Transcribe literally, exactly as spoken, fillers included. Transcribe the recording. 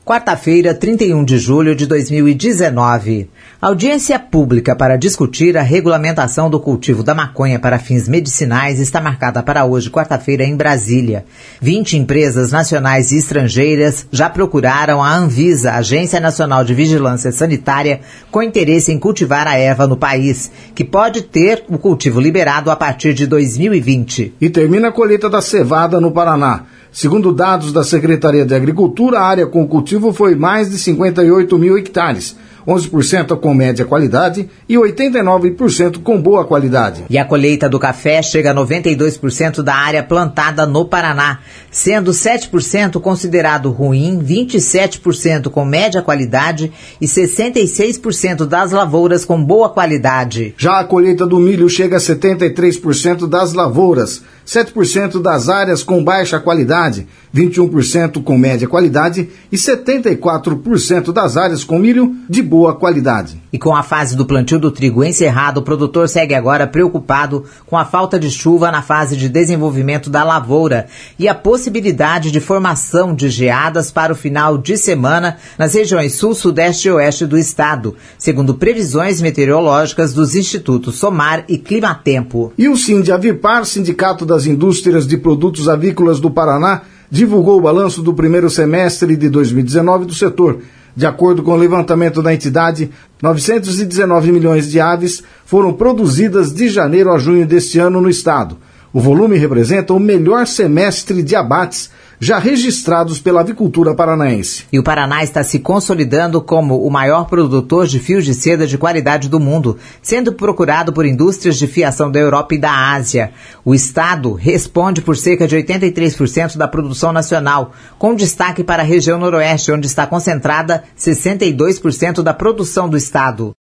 Quarta-feira, trinta e um de julho de dois mil e dezenove. Audiência pública para discutir a regulamentação do cultivo da maconha para fins medicinais está marcada para hoje, quarta-feira, em Brasília. vinte empresas nacionais e estrangeiras já procuraram a Anvisa, Agência Nacional de Vigilância Sanitária, com interesse em cultivar a erva no país, que pode ter o cultivo liberado a partir de dois mil e vinte. E termina a colheita da cevada no Paraná. Segundo dados da Secretaria de Agricultura, a área com cultivo foi mais de cinquenta e oito mil hectares, onze por cento com média qualidade e oitenta e nove por cento com boa qualidade. E a colheita do café chega a noventa e dois por cento da área plantada no Paraná, sendo sete por cento considerado ruim, vinte e sete por cento com média qualidade e sessenta e seis por cento das lavouras com boa qualidade. Já a colheita do milho chega a setenta e três por cento das lavouras, sete por cento das áreas com baixa qualidade, vinte e um por cento com média qualidade e setenta e quatro por cento das áreas com milho de boa qualidade. E com a fase do plantio do trigo encerrada, o produtor segue agora preocupado com a falta de chuva na fase de desenvolvimento da lavoura e a possibilidade de formação de geadas para o final de semana nas regiões sul, sudeste e oeste do estado, segundo previsões meteorológicas dos institutos SOMAR e Climatempo. E o Sindiavipar, Sindicato das Indústrias de Produtos Avícolas do Paraná, divulgou o balanço do primeiro semestre de dois mil e dezenove do setor. De acordo com o levantamento da entidade, novecentos e dezenove milhões de aves foram produzidas de janeiro a junho deste ano no estado. O volume representa o melhor semestre de abates já registrados pela avicultura paranaense. E o Paraná está se consolidando como o maior produtor de fios de seda de qualidade do mundo, sendo procurado por indústrias de fiação da Europa e da Ásia. O estado responde por cerca de oitenta e três por cento da produção nacional, com destaque para a região noroeste, onde está concentrada sessenta e dois por cento da produção do estado.